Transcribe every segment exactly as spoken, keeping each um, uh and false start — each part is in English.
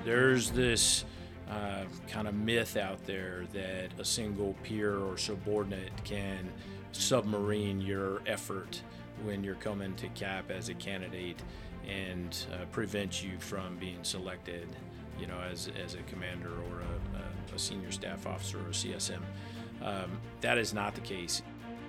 There's this uh, kind of myth out there that a single peer or subordinate can submarine your effort when you're coming to C A P as a candidate and uh, prevent you from being selected, you know, as, as a commander or a, a, a senior staff officer or a C S M. Um, that is not the case.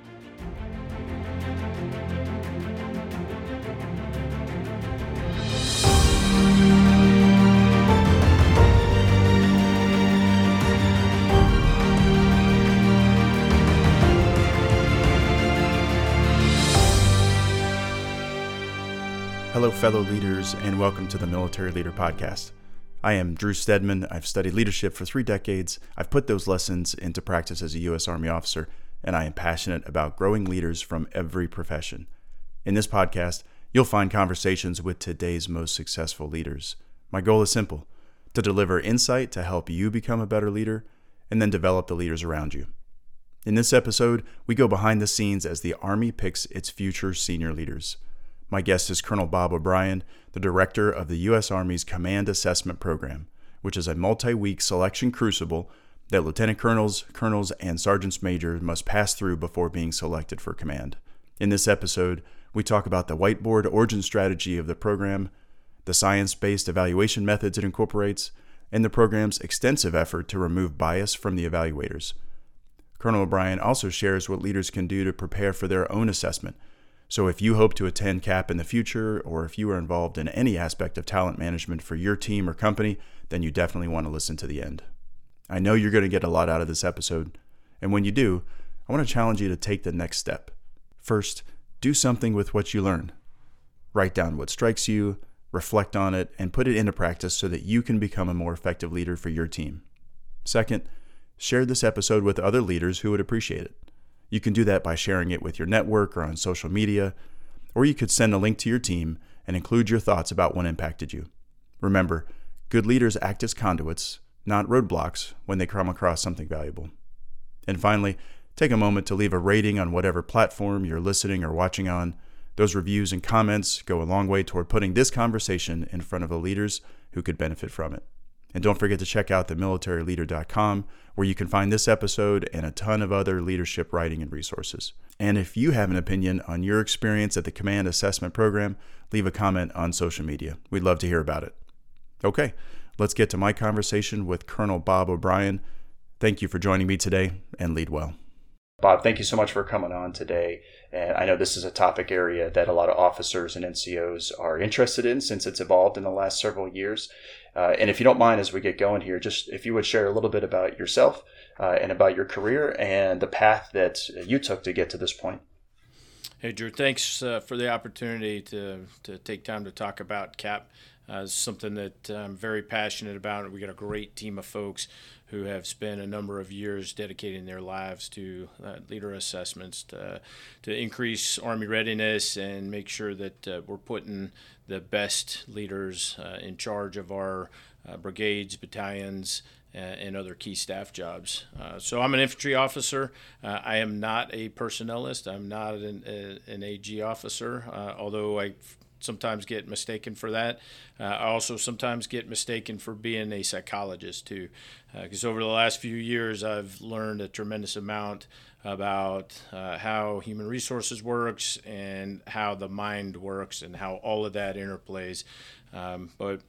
Hello, fellow leaders, and welcome to the Military Leader Podcast. I am Drew Stedman. I've studied leadership for three decades. I've put those lessons into practice as a U S Army officer, and I am passionate about growing leaders from every profession. In this podcast, you'll find conversations with today's most successful leaders. My goal is simple: to deliver insight to help you become a better leader, and then develop the leaders around you. In this episode, we go behind the scenes as the Army picks its future senior leaders. My guest is Colonel Bob O'Brien, the director of the U S Army's Command Assessment Program, which is a multi-week selection crucible that lieutenant colonels, colonels, and sergeants major must pass through before being selected for command. In this episode, we talk about the whiteboard origin strategy of the program, the science-based evaluation methods it incorporates, and the program's extensive effort to remove bias from the evaluators. Colonel O'Brien also shares what leaders can do to prepare for their own assessment. So if you hope to attend C A P in the future, or if you are involved in any aspect of talent management for your team or company, then you definitely want to listen to the end. I know you're going to get a lot out of this episode, and when you do, I want to challenge you to take the next step. First, do something with what you learn. Write down what strikes you, reflect on it, and put it into practice so that you can become a more effective leader for your team. Second, share this episode with other leaders who would appreciate it. You can do that by sharing it with your network or on social media, or you could send a link to your team and include your thoughts about what impacted you. Remember, good leaders act as conduits, not roadblocks, when they come across something valuable. And finally, take a moment to leave a rating on whatever platform you're listening or watching on. Those reviews and comments go a long way toward putting this conversation in front of the leaders who could benefit from it. And don't forget to check out the military leader dot com, where you can find this episode and a ton of other leadership writing and resources. And if you have an opinion on your experience at the Command Assessment Program, leave a comment on social media. We'd love to hear about it. Okay, let's get to my conversation with Colonel Bob O'Brien. Thank you for joining me today, and lead well. Bob, thank you so much for coming on today. And I know this is a topic area that a lot of officers and N C Os are interested in since it's evolved in the last several years. Uh, and if you don't mind, as we get going here, just if you would share a little bit about yourself uh, and about your career and the path that you took to get to this point. Hey, Drew, thanks uh, for the opportunity to, to take time to talk about C A P. Uh, it's something that I'm very passionate about. We got a great team of folks who have spent a number of years dedicating their lives to uh, leader assessments to, to increase Army readiness and make sure that uh, we're putting the best leaders uh, in charge of our uh, brigades, battalions, uh, and other key staff jobs. Uh, so I'm an infantry officer. Uh, I am not a personnelist. I'm not an, a, an A G officer, uh, although I sometimes get mistaken for that. Uh, I also sometimes get mistaken for being a psychologist too, because uh, over the last few years I've learned a tremendous amount about uh, how human resources works and how the mind works and how all of that interplays. Um, but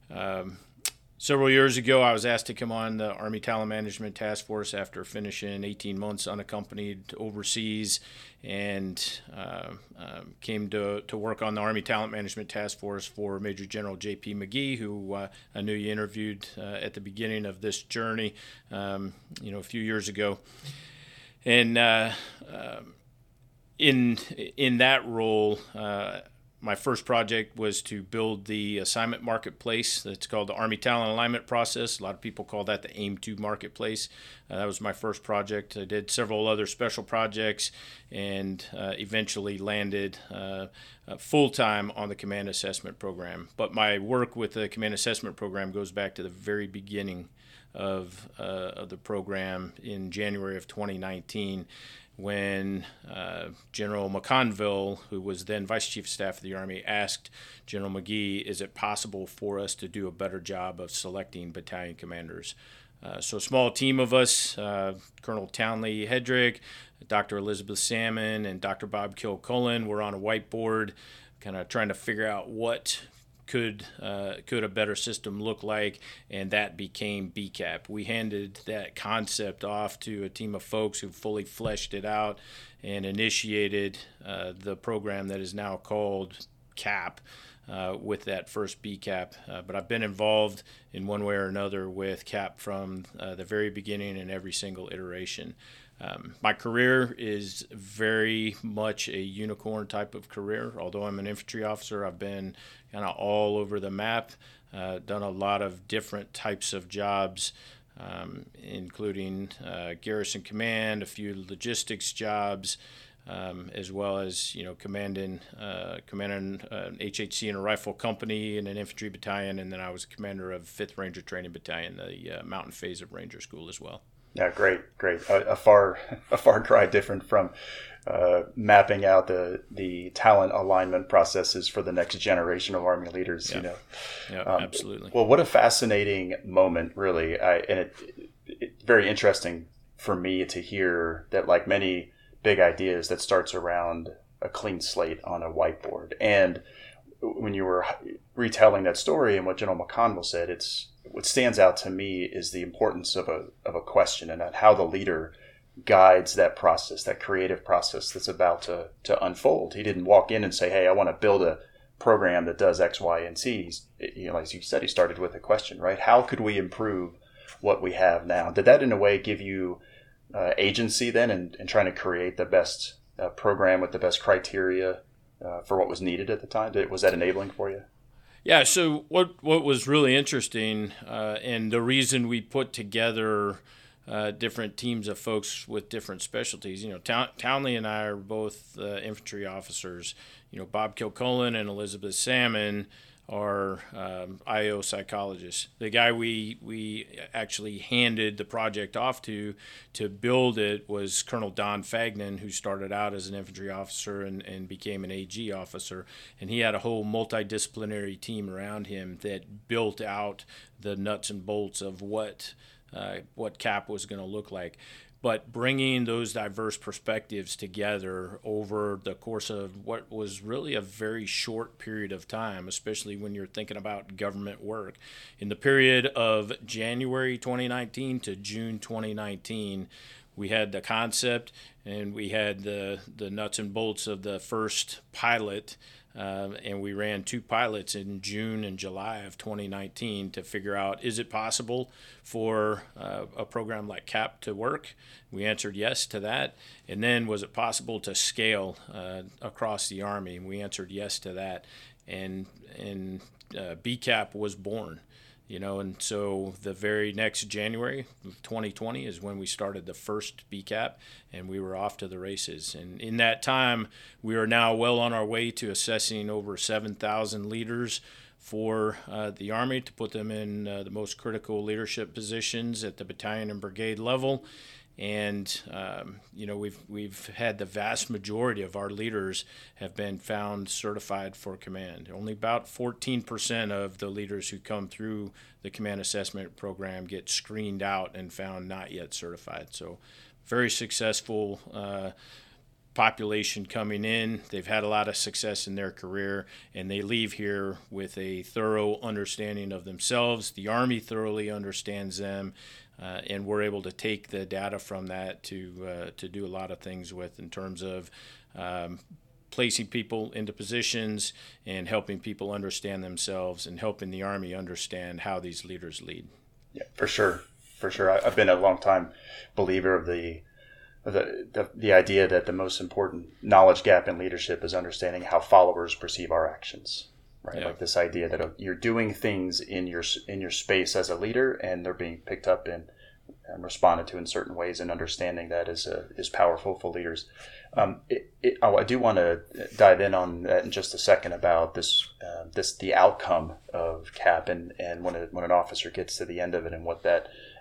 um, Several years ago, I was asked to come on the Army Talent Management Task Force after finishing eighteen months unaccompanied overseas, and uh, uh, came to, to work on the Army Talent Management Task Force for Major General J P McGee, who uh, I knew you interviewed uh, at the beginning of this journey, um, you know, a few years ago. And uh, uh, in in that role, uh, my first project was to build the assignment marketplace. That's called the Army Talent Alignment Process. A lot of people call that the AIM two marketplace. Uh, that was my first project. I did several other special projects and uh, eventually landed uh, uh, full-time on the Command Assessment Program. But my work with the Command Assessment Program goes back to the very beginning of, uh, of the program in January of twenty nineteen, when uh, General McConville, who was then Vice Chief of Staff of the Army, asked General McGee, is it possible for us to do a better job of selecting battalion commanders? Uh, so a small team of us, uh, Colonel Townley Hedrick, Doctor Elizabeth Salmon, and Doctor Bob Kilcullen were on a whiteboard kind of trying to figure out what could uh, could a better system look like, and that became B CAP. We handed that concept off to a team of folks who fully fleshed it out and initiated uh, the program that is now called CAP uh, with that first B CAP. Uh, but I've been involved in one way or another with CAP from uh, the very beginning and every single iteration. Um, my career is very much a unicorn type of career. Although I'm an infantry officer, I've been kind of all over the map, uh, done a lot of different types of jobs, um, including uh, garrison command, a few logistics jobs, um, as well as you know commanding uh, commanding an H H C in a rifle company and an infantry battalion, and then I was commander of fifth Ranger Training Battalion, the uh, Mountain Phase of Ranger School as well. Yeah, great, great. A, a far, a far cry different from uh, mapping out the the talent alignment processes for the next generation of Army leaders. Yeah. You know, yeah, um, absolutely. Well, what a fascinating moment, really, I, and it, it very interesting for me to hear that, like many big ideas, that starts around a clean slate on a whiteboard. And when you were retelling that story and what General McConville said, it's what stands out to me is the importance of a of a question and how the leader guides that process, that creative process that's about to, to unfold. He didn't walk in and say, hey, I want to build a program that does X, Y, and Z. He's, you know, as you said, he started with a question, right? How could we improve what we have now? Did that in a way give you uh, agency then in, in trying to create the best uh, program with the best criteria uh, for what was needed at the time? Did, was that enabling for you? Yeah, so what what was really interesting, uh, and the reason we put together uh, different teams of folks with different specialties, you know, Town- Townley and I are both uh, infantry officers. You know, Bob Kilcullen and Elizabeth Salmon are um, I O psychologists. The guy we we actually handed the project off to to build it was Colonel Don Fagnan, who started out as an infantry officer and, and became an A G officer. And he had a whole multidisciplinary team around him that built out the nuts and bolts of what uh, what CAP was going to look like. But bringing those diverse perspectives together over the course of what was really a very short period of time, especially when you're thinking about government work. In the period of January twenty nineteen to June twenty nineteen, we had the concept and we had the, the nuts and bolts of the first pilot. Uh, and we ran two pilots in June and July of twenty nineteen to figure out, is it possible for uh, a program like CAP to work? We answered yes to that. And then, was it possible to scale uh, across the Army? And we answered yes to that. And, and uh, B CAP was born. You know, and so the very next January of twenty twenty is when we started the first B CAP, and we were off to the races. And in that time, we are now well on our way to assessing over seven thousand leaders for uh, the Army to put them in uh, the most critical leadership positions at the battalion and brigade level. And, um, you know, we've we've had the vast majority of our leaders have been found certified for command. Only about fourteen percent of the leaders who come through the command assessment program get screened out and found not yet certified. So very successful uh, population coming in. They've had a lot of success in their career, and they leave here with a thorough understanding of themselves. The Army thoroughly understands them. Uh, and we're able to take the data from that to uh, to do a lot of things with in terms of um, placing people into positions and helping people understand themselves and helping the Army understand how these leaders lead. Yeah, for sure, for sure. I, I've been a long time believer of the, the the the idea that the most important knowledge gap in leadership is understanding how followers perceive our actions. Right, yeah. Like this idea that you're doing things in your in your space as a leader, and they're being picked up and, and responded to in certain ways, and understanding that is a, is powerful for leaders. Um, it, it, oh, I do want to dive in on that in just a second about this uh, this the outcome of CAP and and when a, when an officer gets to the end of it and what that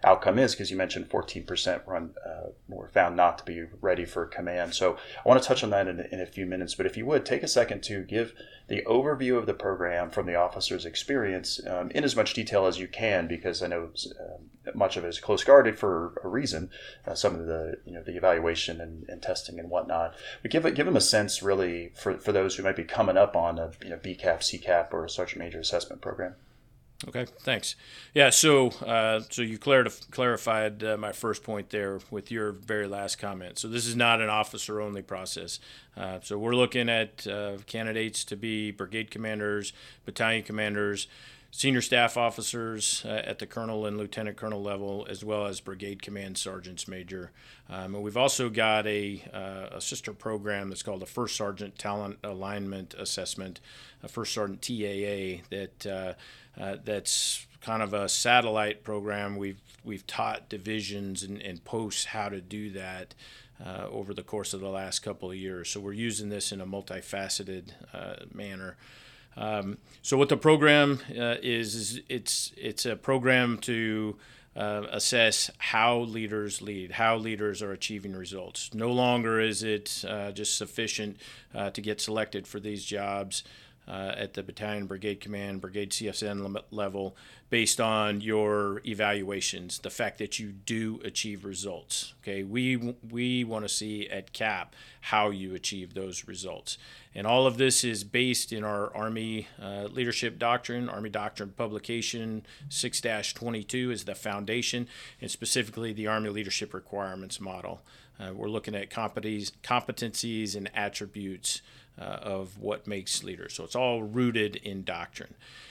outcome is, because you mentioned fourteen percent run uh, were found not to be ready for command. So I want to touch on that in, in a few minutes, but if you would, take a second to give the overview of the program from the officer's experience um, in as much detail as you can, because I know uh, much of it is close guarded for a reason, uh, some of the you know the evaluation and, and testing and whatnot. But give it, give them a sense really for, for those who might be coming up on a you know B CAP, C CAP, or a Sergeant Major Assessment Program. Okay, thanks. Yeah, so uh, so you clarif- clarified uh, my first point there with your very last comment. So this is not an officer-only process. Uh, so we're looking at uh, candidates to be brigade commanders, battalion commanders, senior staff officers uh, at the colonel and lieutenant colonel level, as well as brigade command sergeants major. Um, and we've also got a, uh, a sister program that's called the First Sergeant Talent Alignment Assessment, a First Sergeant T A A, that uh, uh, that's kind of a satellite program. We've we've taught divisions and, and posts how to do that uh, over the course of the last couple of years. So we're using this in a multifaceted uh, manner. Um, so what the program uh, is, is it's it's a program to uh, assess how leaders lead, how leaders are achieving results. No longer is it uh, just sufficient uh, to get selected for these jobs uh, at the battalion, brigade command, brigade C S N level based on your evaluations, the fact that you do achieve results. Okay, we we want to see at CAP how you achieve those results. And all of this is based in our Army uh, Leadership Doctrine. Army Doctrine Publication six dash twenty-two is the foundation, and specifically the Army Leadership Requirements Model. Uh, we're looking at competencies, competencies and attributes uh, of what makes leaders. So it's all rooted in doctrine.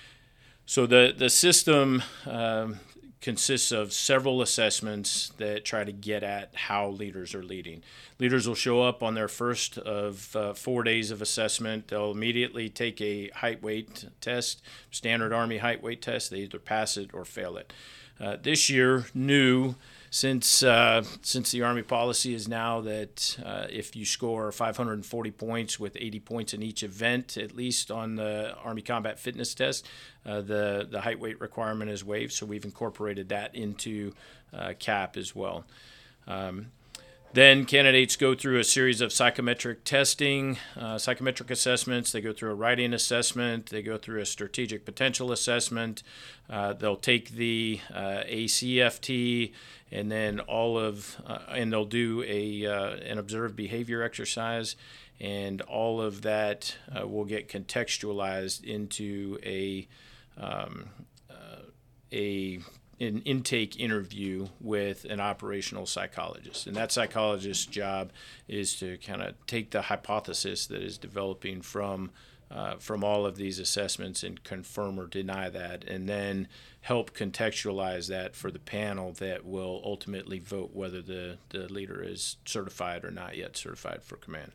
So the, the system um, consists of several assessments that try to get at how leaders are leading. Leaders will show up on their first of uh, four days of assessment. They'll immediately take a height weight test, standard Army height weight test. They either pass it or fail it. Uh, this year, new, since uh, since the Army policy is now that uh, if you score five hundred forty points with eighty points in each event, at least on the Army Combat Fitness Test, uh, the, the height weight requirement is waived. So we've incorporated that into uh, CAP as well. Um, Then candidates go through a series of psychometric testing, uh, psychometric assessments. They go through a writing assessment. They go through a strategic potential assessment. Uh, they'll take the uh, A C F T, and then all of, uh, and they'll do a uh, an observed behavior exercise, and all of that uh, will get contextualized into a um, uh, a an intake interview with an operational psychologist. And that psychologist's job is to kind of take the hypothesis that is developing from uh, from all of these assessments and confirm or deny that, and then help contextualize that for the panel that will ultimately vote whether the, the leader is certified or not yet certified for command.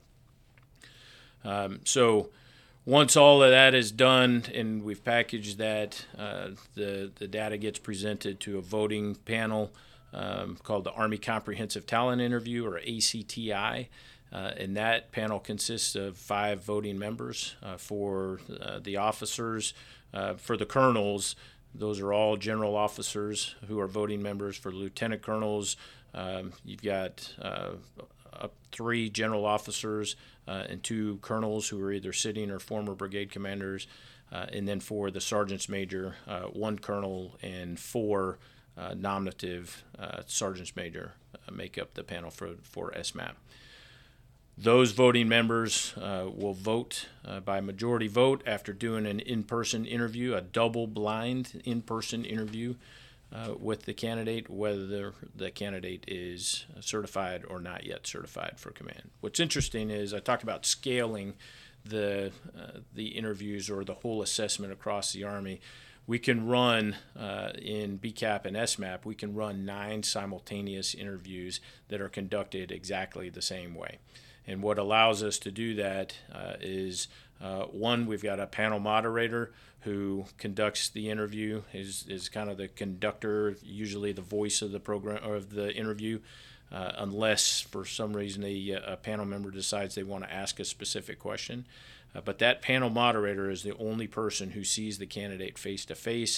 Um, so Once all of that is done and we've packaged that, uh, the, the data gets presented to a voting panel um, called the Army Comprehensive Talent Interview, or A C T I. Uh, and that panel consists of five voting members uh, for uh, the officers. Uh, for the colonels, those are all general officers who are voting members. For lieutenant colonels, um, you've got uh, up three general officers uh, and two colonels who are either sitting or former brigade commanders. Uh, and then for the sergeants major, uh, one colonel and four uh, nominative uh, sergeants major uh, make up the panel for, for S M A P. Those voting members uh, will vote uh, by majority vote after doing an in-person interview, a double-blind in-person interview uh, with the candidate, whether the, the candidate is certified or not yet certified for command. What's interesting is I talked about scaling the uh, the interviews or the whole assessment across the Army. We can run uh, in B CAP and S M A P, we can run nine simultaneous interviews that are conducted exactly the same way. And what allows us to do that uh, is, uh, one, we've got a panel moderator who conducts the interview, is, is kind of the conductor, usually the voice of the program or of the interview, uh, unless for some reason a, a panel member decides they want to ask a specific question. Uh, but that panel moderator is the only person who sees the candidate face to face.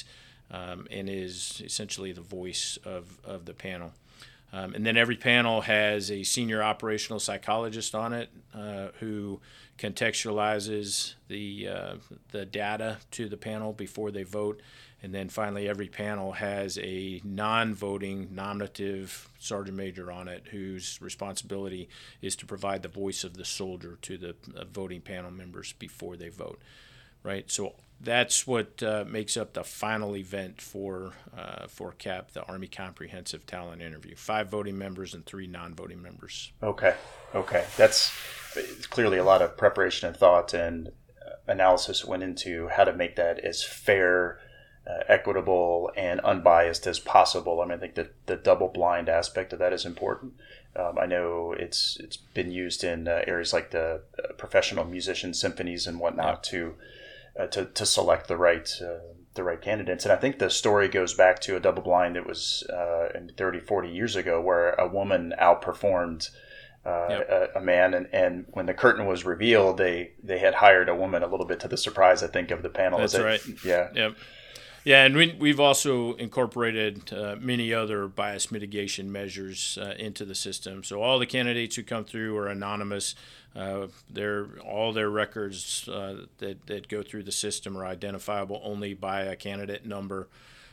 um, and is essentially the voice of, of the panel. Um, and then every panel has a senior operational psychologist on it uh, who contextualizes the uh, the data to the panel before they vote. And then finally, every panel has a non-voting nominative sergeant major on it whose responsibility is to provide the voice of the soldier to the uh, voting panel members before they vote. Right, so that's what uh, makes up the final event for uh, for CAP, the Army Comprehensive Talent Interview. Five voting members and three non-voting members. Okay, okay, that's clearly a lot of preparation and thought and analysis went into how to make that as fair, uh, equitable, and unbiased as possible. I mean, I think that the double-blind aspect of that is important. Um, I know it's it's been used in uh, areas like the uh, professional musician symphonies and whatnot yeah. to. Uh, to to select the right uh, the right candidates. And I think the story goes back to a double blind that was uh, thirty, forty years ago where a woman outperformed uh, yep. a, a man. And, and when the curtain was revealed, they, they had hired a woman, a little bit to the surprise, I think, of the panel. That's it, right. Yeah. Yep. Yeah, and we, we've also incorporated uh, many other bias mitigation measures uh, into the system. So all the candidates who come through are anonymous. Uh, they're, all their records uh, that, that go through the system are identifiable only by a candidate number.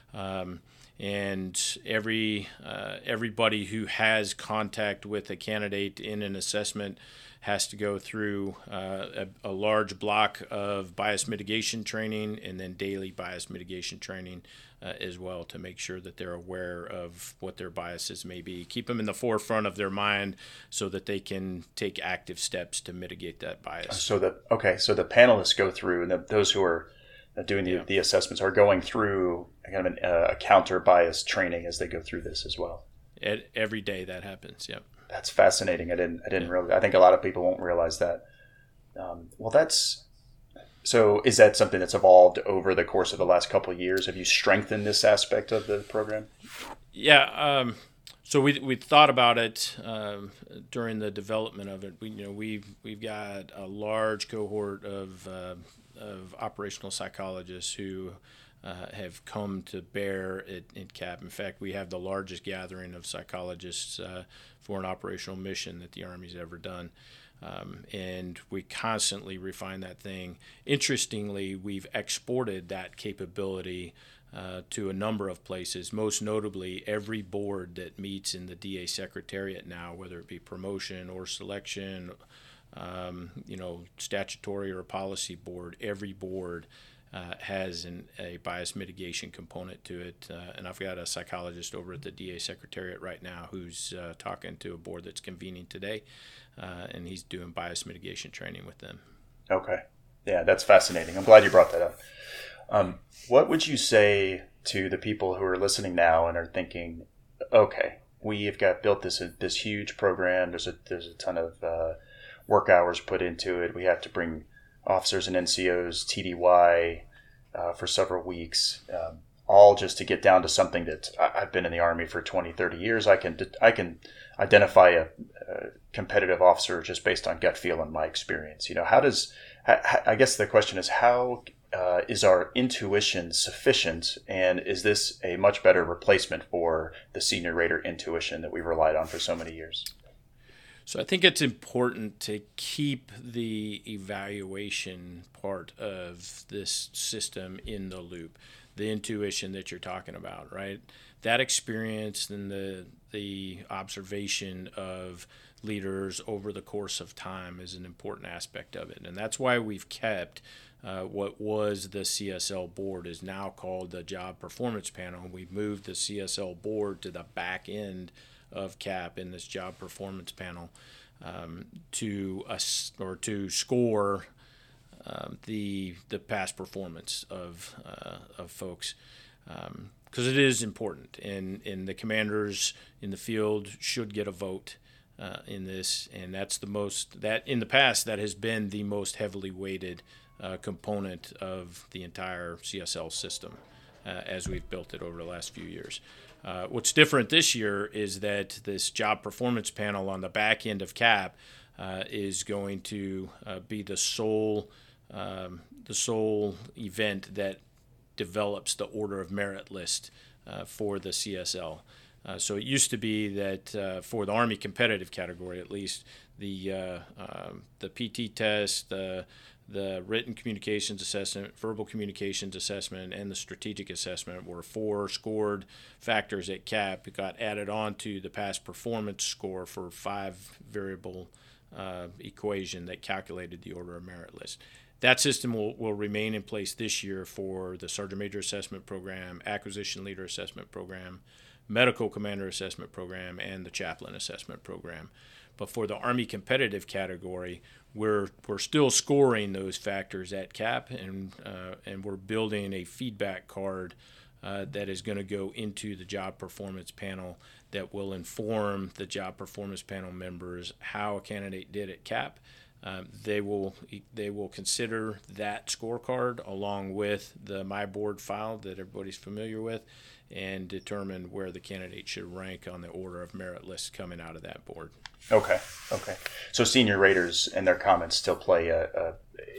Um, and every uh, everybody who has contact with a candidate in an assessment has to go through uh, a, a large block of bias mitigation training and then daily bias mitigation training uh, as well to make sure that they're aware of what their biases may be. Keep them in the forefront of their mind so that they can take active steps to mitigate that bias. So the okay, so the panelists go through, and the, those who are doing the, yeah. the assessments are going through kind of an, uh, a counter bias training as they go through this as well. At, every day that happens, yep. That's fascinating. I didn't. I didn't yeah. really. I think a lot of people won't realize that. Um, well, that's. So, is that something that's evolved over the course of the last couple of years? Have you strengthened this aspect of the program? Yeah. Um, so we we thought about it um, during the development of it. We you know we've we've got a large cohort of uh, of operational psychologists who. Uh, have come to bear at, at CAP. In fact, we have the largest gathering of psychologists uh, for an operational mission that the Army's ever done. Um, and we constantly refine that thing. Interestingly, we've exported that capability uh, to a number of places, most notably every board that meets in the D A Secretariat now, whether it be promotion or selection, um, you know, statutory or policy board, every board Uh, has an, a bias mitigation component to it. Uh, and I've got a psychologist over at the D A Secretariat right now who's uh, talking to a board that's convening today, uh, and he's doing bias mitigation training with them. Okay. Yeah, that's fascinating. I'm glad you brought that up. Um, what would you say to the people who are listening now and are thinking, okay, we've got built this this huge program. There's a, there's a ton of uh, work hours put into it. We have to bring officers and N C Os T D Y uh, for several weeks, um, all just to get down to something that I, I've been in the Army for twenty, thirty years. I can I can identify a, a competitive officer just based on gut feel and my experience. You know, how does I guess the question is how uh, is our intuition sufficient, and is this a much better replacement for the senior rater intuition that we've relied on for so many years? So I think it's important to keep the evaluation part of this system in the loop, the intuition that you're talking about, right? That experience and the the observation of leaders over the course of time is an important aspect of it. And that's why we've kept uh, what was the C S L board is now called the Job Performance Panel. We've moved the C S L board to the back end of CAP in this job performance panel um, to us or to score um, the the past performance of uh, of folks because um, it is important, and and the commanders in the field should get a vote uh, in this, and that's the most that in the past that has been the most heavily weighted uh, component of the entire C S L system uh, as we've built it over the last few years. Uh, what's different this year is that this job performance panel on the back end of CAP uh, is going to uh, be the sole um, the sole event that develops the order of merit list uh, for the C S L. Uh, so it used to be that uh, for the Army competitive category, at least, the uh, um, the P T test, the the written communications assessment, verbal communications assessment, and the strategic assessment were four scored factors at C A P. It got added on to the past performance score for five variable uh, equation that calculated the order of merit list. That system will, will remain in place this year for the Sergeant Major Assessment Program, Acquisition Leader Assessment Program, Medical Commander Assessment Program, and the Chaplain Assessment Program. But for the Army competitive category, we're we're still scoring those factors at C A P, and uh, and we're building a feedback card uh, that is going to go into the job performance panel that will inform the job performance panel members how a candidate did at C A P. Um, they will they will consider that scorecard along with the My Board file that everybody's familiar with, and determine where the candidate should rank on the order of merit list coming out of that board. Okay, okay. So senior raters and their comments still play a a,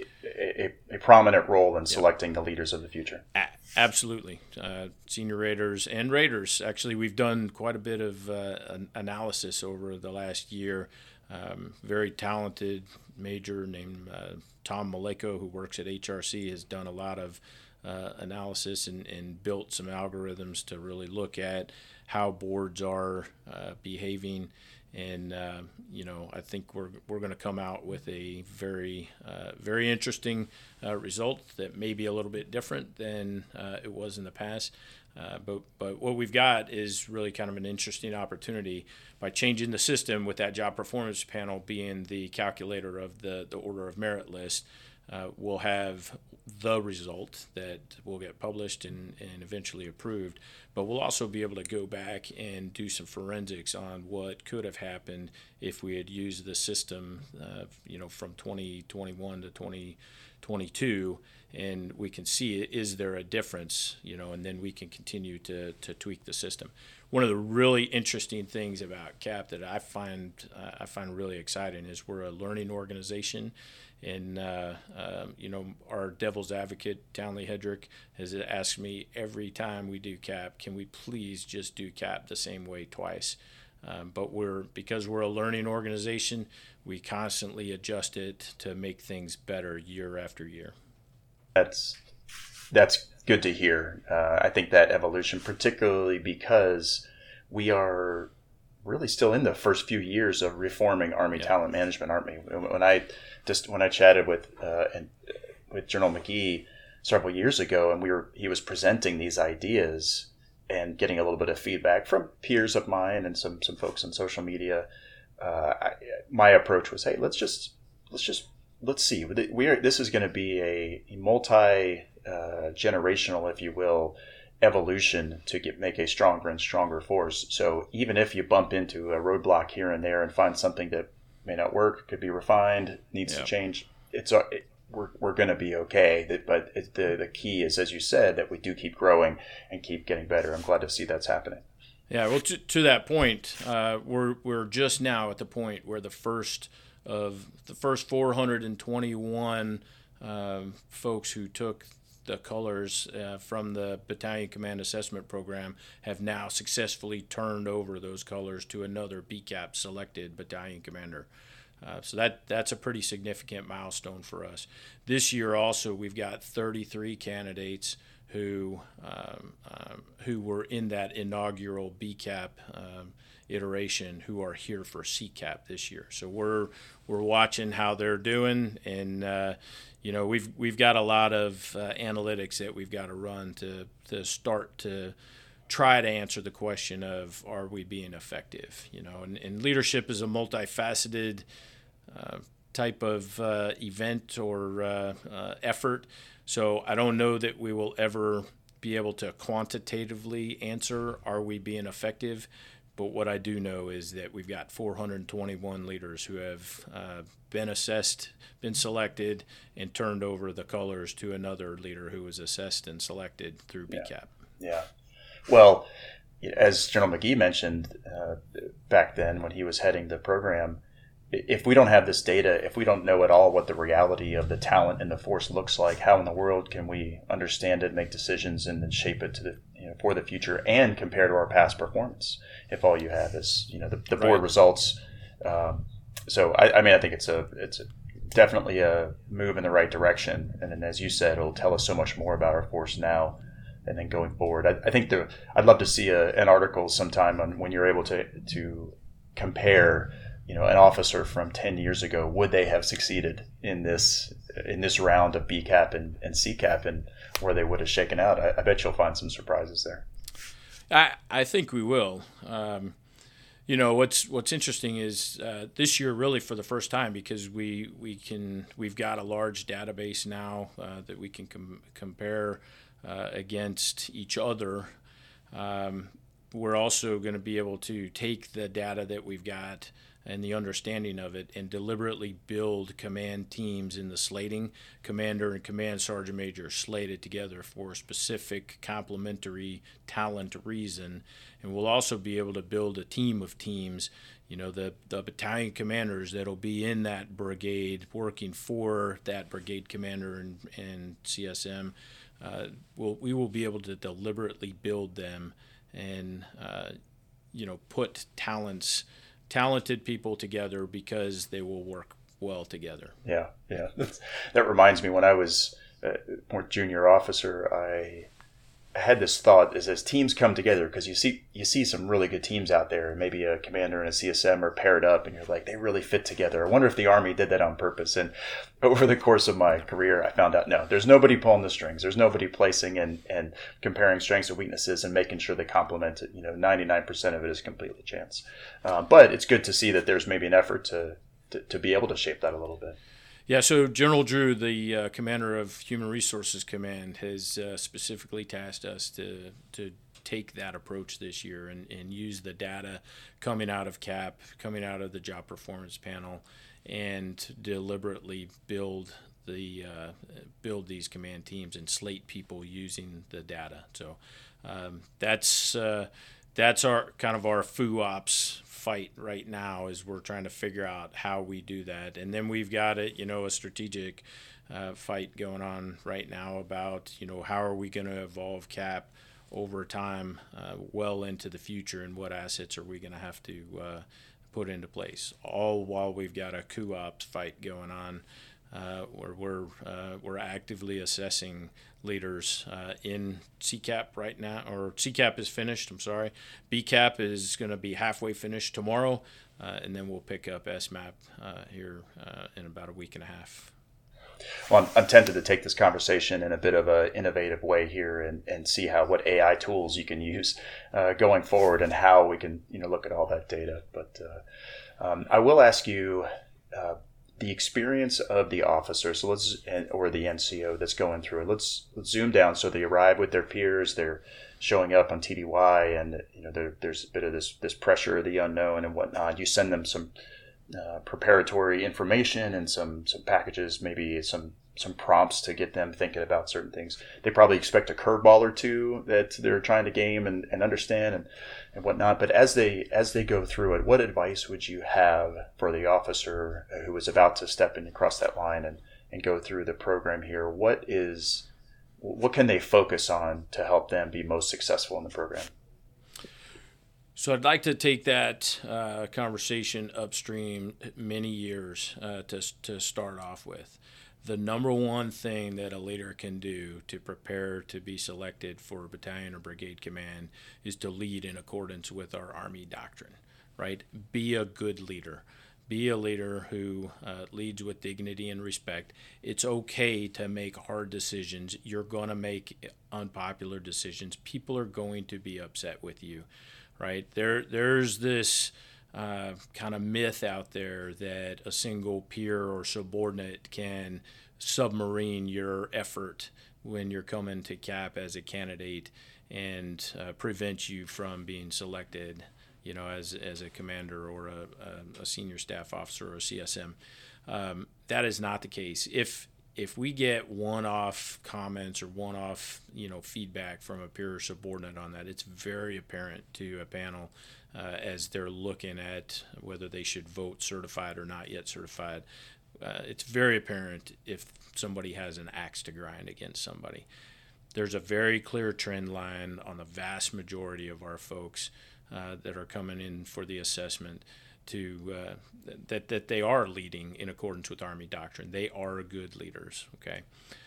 a, a prominent role in selecting yep. the leaders of the future. A- absolutely. Uh, senior raters and raters. Actually, we've done quite a bit of uh, an analysis over the last year. Um, very talented major named uh, Tom Maleko, who works at H R C, has done a lot of uh, analysis and, and built some algorithms to really look at how boards are uh, behaving. And, uh, you know, I think we're we're going to come out with a very, uh, very interesting uh, result that may be a little bit different than uh, it was in the past. Uh, but but what we've got is really kind of an interesting opportunity by changing the system with that job performance panel being the calculator of the, the order of merit list. Uh, we'll have the result that will get published and, and eventually approved, but we'll also be able to go back and do some forensics on what could have happened if we had used the system, uh, you know, from twenty twenty-one to twenty twenty-two, and we can see, is there a difference, you know, and then we can continue to, to tweak the system. One of the really interesting things about C A P that I find uh, I find really exciting is we're a learning organization. And, uh, um, you know, our devil's advocate, Townley Hedrick, has asked me every time we do C A P, can we please just do C A P the same way twice? Um, but we're because we're a learning organization, we constantly adjust it to make things better year after year. That's that's good to hear. Uh, I think that evolution, particularly because we are really still in the first few years of reforming Army yeah. talent management, aren't we? When I just when I chatted with uh, and with General McGee several years ago, and we were he was presenting these ideas and getting a little bit of feedback from peers of mine and some some folks on social media. Uh, I, my approach was, hey, let's just let's just let's see. We are this is going to be a, a multi uh, generational, if you will, evolution to get make a stronger and stronger force. So even if you bump into a roadblock here and there and find something that may not work, could be refined, needs yeah. to change, it's it, we're we're going to be okay. But it, the the key is, as you said, that we do keep growing and keep getting better. I'm glad to see that's happening. Yeah, well, to, to that point, uh, we're we're just now at the point where the first of the first four hundred twenty-one um, folks who took the colors uh, from the Battalion Command Assessment Program have now successfully turned over those colors to another B C A P selected battalion commander. Uh, so that that's a pretty significant milestone for us. This year also we've got thirty-three candidates who um, um, who were in that inaugural B C A P um, iteration who are here for C C A P this year. So we're we're watching how they're doing, and uh, you know we've we've got a lot of uh, analytics that we've got to run to to start to try to answer the question of, are we being effective? You know, and, and leadership is a multifaceted uh, type of uh, event or uh, uh, effort. So I don't know that we will ever be able to quantitatively answer, are we being effective? But what I do know is that we've got four hundred twenty-one leaders who have uh, been assessed, been selected, and turned over the colors to another leader who was assessed and selected through B C A P. Yeah. yeah. Well, as General McGee mentioned uh, back then when he was heading the program, if we don't have this data, if we don't know at all what the reality of the talent in the force looks like, how in the world can we understand it, make decisions, and then shape it to the you know for the future and compare to our past performance? If all you have is you know the, the board right. results, um, so I, I mean I think it's a it's a, definitely a move in the right direction. And then as you said, it'll tell us so much more about our force now. And then going forward, I, I think the, I'd love to see a, an article sometime on when you're able to to compare, you know, an officer from ten years ago. Would they have succeeded in this in this round of B CAP and, and C CAP, and where they would have shaken out? I, I bet you'll find some surprises there. I I think we will. Um, you know, what's what's interesting is uh, this year really for the first time, because we we can we've got a large database now uh, that we can com- compare. Uh, against each other. Um, we're also going to be able to take the data that we've got and the understanding of it and deliberately build command teams in the slating. Commander and command sergeant major slated together for a specific complementary talent reason. And we'll also be able to build a team of teams, you know, the, the battalion commanders that'll be in that brigade working for that brigade commander and, and C S M. Uh, we'll, we will be able to deliberately build them and, uh, you know, put talents, talented people together because they will work well together. Yeah, yeah. That's, that reminds me, when I was a more junior officer, I had this thought is as teams come together, because you see you see some really good teams out there, maybe a commander and a C S M are paired up and you're like, they really fit together. I wonder if the Army did that on purpose. And over the course of my career, I found out, no, there's nobody pulling the strings. There's nobody placing and, and comparing strengths and weaknesses and making sure they complement it. You know, ninety-nine percent of it is completely chance. Uh, but it's good to see that there's maybe an effort to, to, to be able to shape that a little bit. Yeah, so General Drew, the uh, commander of Human Resources Command, has uh, specifically tasked us to to take that approach this year and, and use the data coming out of C A P, coming out of the Job Performance Panel, and deliberately build the uh, build these command teams and slate people using the data. So um, that's uh, that's our kind of our F U Ops fight right now, is we're trying to figure out how we do that. And then we've got it, you know, a strategic uh, fight going on right now about, you know, how are we going to evolve C A P over time, uh, well into the future, and what assets are we going to have to uh, put into place, all while we've got a C U Ops fight going on uh, where we're uh, we're actively assessing leaders uh, in C CAP right now, or C CAP is finished, I'm sorry. B CAP is going to be halfway finished tomorrow, uh, and then we'll pick up S MAP uh, here uh, in about a week and a half. Well, I'm, I'm tempted to take this conversation in a bit of an innovative way here and, and see how what A I tools you can use uh, going forward and how we can you know look at all that data. But uh, um, I will ask you uh, the experience of the officer, so let's or the N C O that's going through it. Let's let's zoom down. So they arrive with their peers. They're showing up on T D Y, and you know there, there's a bit of this this pressure of the unknown and whatnot. You send them some uh, preparatory information and some some packages, maybe some some prompts to get them thinking about certain things. They probably expect a curveball or two that they're trying to game and, and understand and, and whatnot. But as they as they go through it, what advice would you have for the officer who is about to step in across that line and, and go through the program here? What is what can they focus on to help them be most successful in the program? So I'd like to take that uh, conversation upstream many years uh, to to start off with. The number one thing that a leader can do to prepare to be selected for a battalion or brigade command is to lead in accordance with our Army doctrine, right? Be a good leader. Be a leader who uh, leads with dignity and respect. It's okay to make hard decisions. You're going to make unpopular decisions. People are going to be upset with you, right? There, there's this Uh, kind of myth out there that a single peer or subordinate can submarine your effort when you're coming to C A P as a candidate and uh, prevent you from being selected, you know, as as a commander or a, a, a senior staff officer or a C S M. Um, that is not the case. If if we get one-off comments or one-off, you know, feedback from a peer or subordinate on that, it's very apparent to a panel uh, as they're looking at whether they should vote certified or not yet certified. Uh, it's very apparent if somebody has an axe to grind against somebody. There's a very clear trend line on the vast majority of our folks uh, that are coming in for the assessment to uh, that that they are leading in accordance with Army doctrine. They are good leaders. Okay,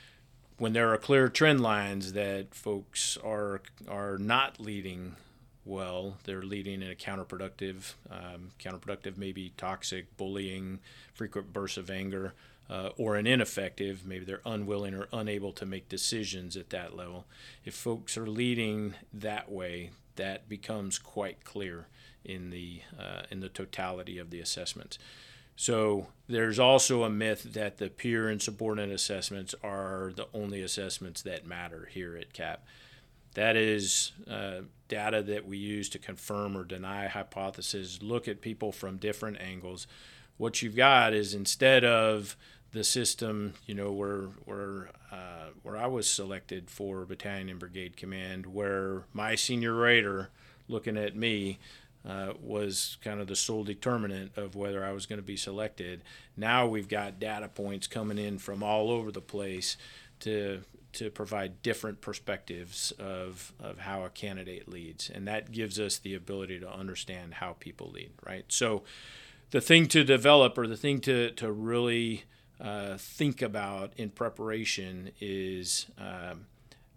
when there are clear trend lines that folks are are not leading well, they're leading in a counterproductive, um, counterproductive, maybe toxic, bullying, frequent bursts of anger, uh, or an ineffective, maybe they're unwilling or unable to make decisions at that level. If folks are leading that way, that becomes quite clear in the uh, in the totality of the assessments. So there's also a myth that the peer and subordinate assessments are the only assessments that matter here at C A P. That is uh, data that we use to confirm or deny hypotheses, look at people from different angles. What you've got is, instead of the system, you know, where where uh, where I was selected for battalion and brigade command, where my senior rater looking at me uh, was kind of the sole determinant of whether I was going to be selected. Now we've got data points coming in from all over the place to to provide different perspectives of, of how a candidate leads. And that gives us the ability to understand how people lead, right? So the thing to develop, or the thing to, to really uh, think about in preparation, is um,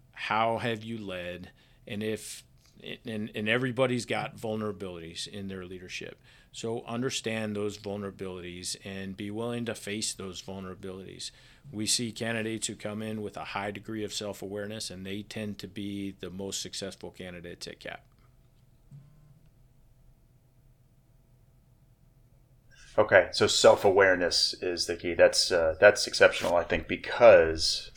how have you led, and if and, and everybody's got vulnerabilities in their leadership. So understand those vulnerabilities and be willing to face those vulnerabilities. We see candidates who come in with a high degree of self-awareness, and they tend to be the most successful candidates at C A P. Okay, so self-awareness is the key. That's uh, that's exceptional, I think, because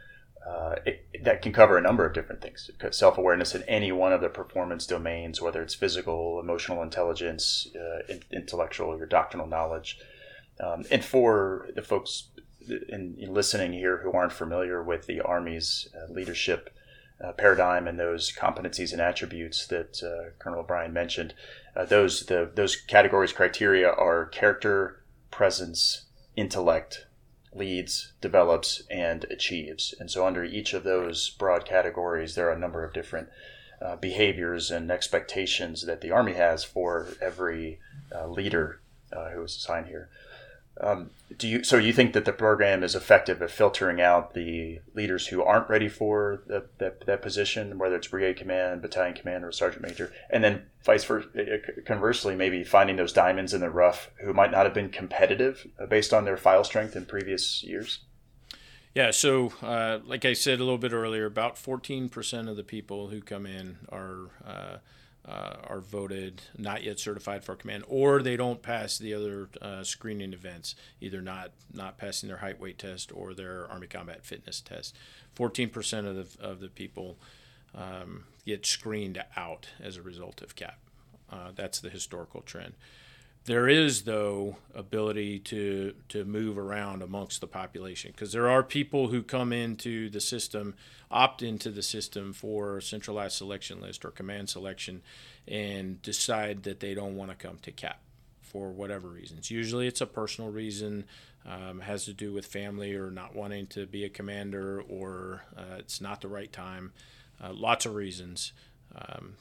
uh, it, that can cover a number of different things. Self-awareness in any one of the performance domains, whether it's physical, emotional intelligence, uh, intellectual, or doctrinal knowledge. Um, and for the folks in, in listening here who aren't familiar with the Army's uh, leadership uh, paradigm and those competencies and attributes that uh, Colonel O'Brien mentioned, uh, those the those categories, criteria are character, presence, intellect, leads, develops, and achieves. And so under each of those broad categories, there are a number of different uh, behaviors and expectations that the Army has for every uh, leader uh, who is assigned here. Um, do you so you think that the program is effective at filtering out the leaders who aren't ready for the, that that position, whether it's brigade command, battalion command, or sergeant major, and then vice versa, conversely, maybe finding those diamonds in the rough who might not have been competitive based on their file strength in previous years? Yeah, so uh, like I said a little bit earlier, about fourteen percent of the people who come in are uh, Uh, are voted not yet certified for command, or they don't pass the other uh, screening events, either not not passing their height weight test or their Army combat fitness test. fourteen percent of the of the people um, get screened out as a result of C A P. Uh, that's the historical trend. There is, though, ability to to move around amongst the population, because there are people who come into the system, opt into the system for centralized selection list or command selection, and decide that they don't want to come to C A P for whatever reasons. Usually it's a personal reason, um, has to do with family or not wanting to be a commander, or uh, it's not the right time. Uh, lots of reasons. Um,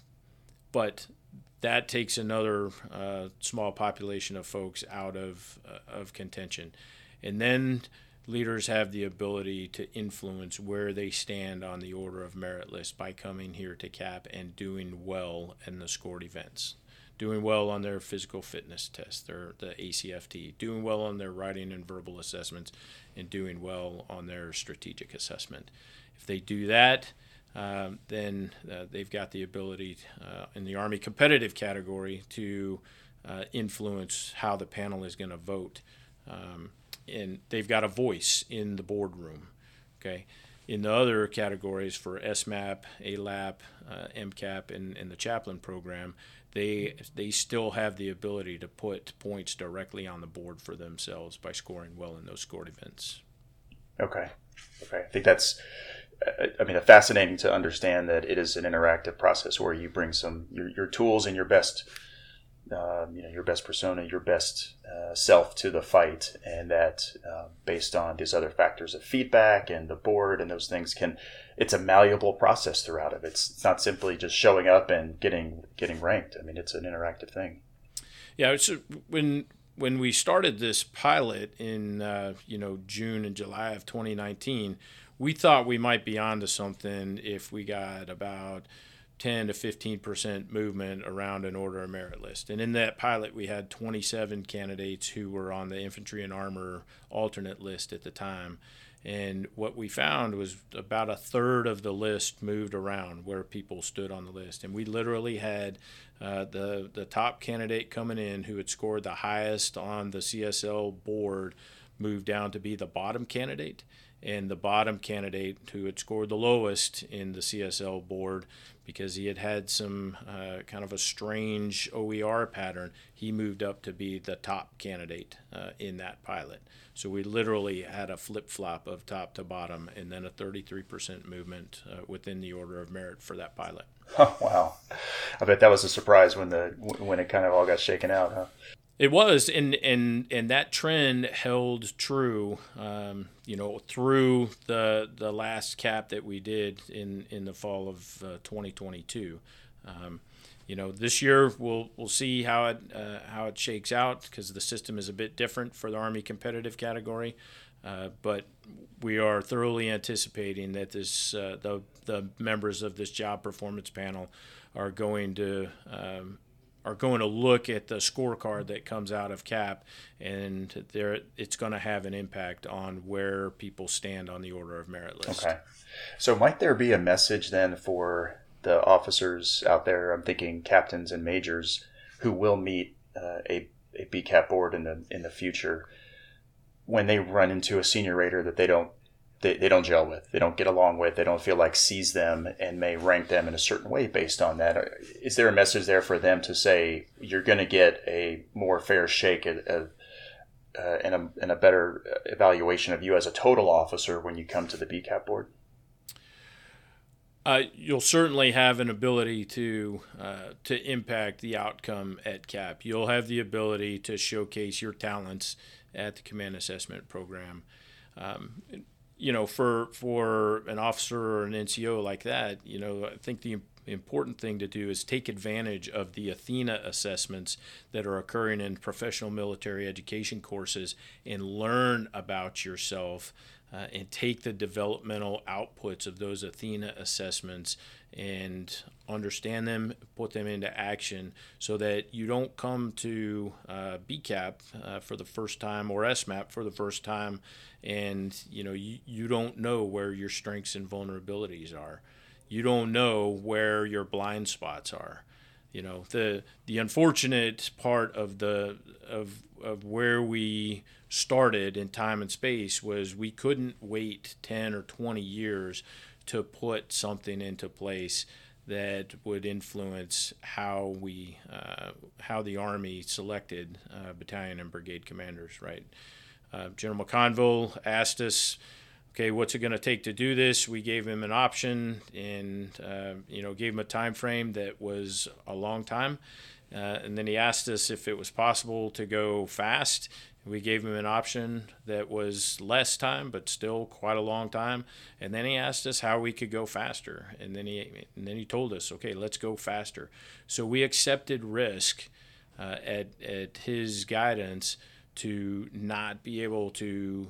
but that takes another uh, small population of folks out of uh, of contention. And then leaders have the ability to influence where they stand on the order of merit list by coming here to C A P and doing well in the scored events, doing well on their physical fitness test, their the A C F T, doing well on their writing and verbal assessments, and doing well on their strategic assessment. If they do that, Um, then uh, they've got the ability uh, in the Army competitive category to uh, influence how the panel is going to vote. Um, and they've got a voice in the boardroom. Okay. In the other categories for S MAP, A L A P, uh, M CAP, and, and the chaplain program, they they still have the ability to put points directly on the board for themselves by scoring well in those scored events. Okay. Okay. I think that's, I mean, fascinating to understand that it is an interactive process where you bring some your, your tools and your best, um, you know, your best persona, your best uh, self to the fight, and that uh, based on these other factors of feedback and the board and those things can, it's a malleable process throughout it. It's, it's not simply just showing up and getting getting ranked. I mean, it's an interactive thing. Yeah, it's when when we started this pilot in uh, you know June and July of twenty nineteen. We thought we might be onto something if we got about ten to fifteen percent movement around an order of merit list. And in that pilot, we had twenty-seven candidates who were on the infantry and armor alternate list at the time. And what we found was about a third of the list moved around where people stood on the list. And we literally had uh, the, the top candidate coming in who had scored the highest on the C S L board move down to be the bottom candidate. And the bottom candidate who had scored the lowest in the C S L board, because he had had some uh, kind of a strange O E R pattern, he moved up to be the top candidate uh, in that pilot. So we literally had a flip-flop of top to bottom and then a thirty-three percent movement uh, within the order of merit for that pilot. Oh, wow. I bet that was a surprise when the when it kind of all got shaken out, huh? It was, and and and that trend held true, um, you know, through the the last cap that we did in, in the fall of uh, twenty twenty-two. Um, you know, this year we'll we'll see how it uh, how it shakes out, because the system is a bit different for the Army competitive category. Uh, but we are thoroughly anticipating that this uh, the the members of this job performance panel are going to um, are going to look at the scorecard that comes out of CAP, and there it's going to have an impact on where people stand on the order of merit list. Okay. So might there be a message then for the officers out there, I'm thinking captains and majors, who will meet uh, a, a B CAP board in the in the future, when they run into a senior rater that they don't They, they don't gel with, they don't get along with, they don't feel like sees them and may rank them in a certain way based on that? Is there a message there for them to say, you're going to get a more fair shake at, at, uh, and, a, and a better evaluation of you as a total officer when you come to the B CAP board? Uh, you'll certainly have an ability to uh, to impact the outcome at CAP. You'll have the ability to showcase your talents at the command assessment program. Um, You know, for for an officer or an N C O like that, you know, I think the important thing to do is take advantage of the Athena assessments that are occurring in professional military education courses and learn about yourself uh, and take the developmental outputs of those Athena assessments and understand them, put them into action, so that you don't come to uh, B CAP uh, for the first time, or S MAP for the first time, and you know you, you don't know where your strengths and vulnerabilities are. You don't know where your blind spots are. You know, the the unfortunate part of the of of where we started in time and space was we couldn't wait ten or twenty years to put something into place that would influence how we uh, how the Army selected uh, battalion and brigade commanders. Right, uh, General McConville asked us, okay, what's it going to take to do this? We gave him an option, and uh, you know, gave him a time frame that was a long time, uh, and then he asked us if it was possible to go fast. We gave him an option that was less time, but still quite a long time. And then he asked us how we could go faster. And then he and then he told us, okay, let's go faster. So we accepted risk uh, at at his guidance to not be able to